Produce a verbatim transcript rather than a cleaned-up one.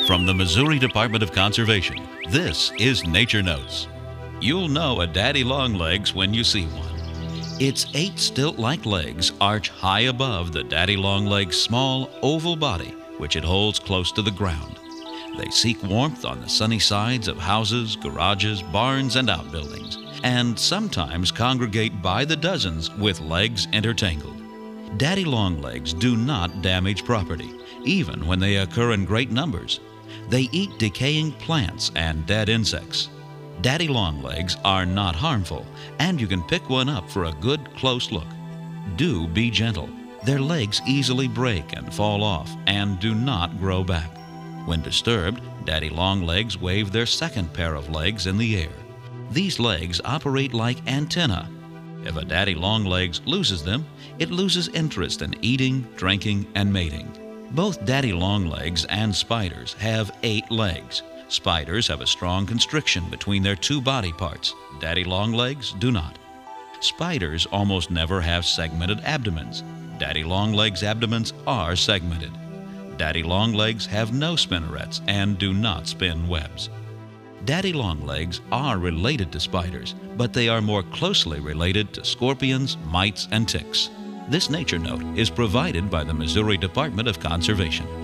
From the Missouri Department of Conservation, this is Nature Notes. You'll know a daddy longlegs when you see one. Its eight stilt-like legs arch high above the daddy longlegs' small oval body, which it holds close to the ground. They seek warmth on the sunny sides of houses, garages, barns, and outbuildings, and sometimes congregate by the dozens with legs intertangled. Daddy longlegs do not damage property, even when they occur in great numbers. They eat decaying plants and dead insects. Daddy longlegs are not harmful, and you can pick one up for a good close look. Do be gentle. Their legs easily break and fall off and do not grow back. When disturbed, daddy longlegs wave their second pair of legs in the air. These legs operate like antennae. If a daddy longlegs loses them, it loses interest in eating, drinking, and mating. Both daddy longlegs and spiders have eight legs. Spiders have a strong constriction between their two body parts. Daddy longlegs do not. Spiders almost never have segmented abdomens. Daddy longlegs' abdomens are segmented. Daddy longlegs have no spinnerets and do not spin webs. Daddy longlegs are related to spiders, but they are more closely related to scorpions, mites, and ticks. This Nature Note is provided by the Missouri Department of Conservation.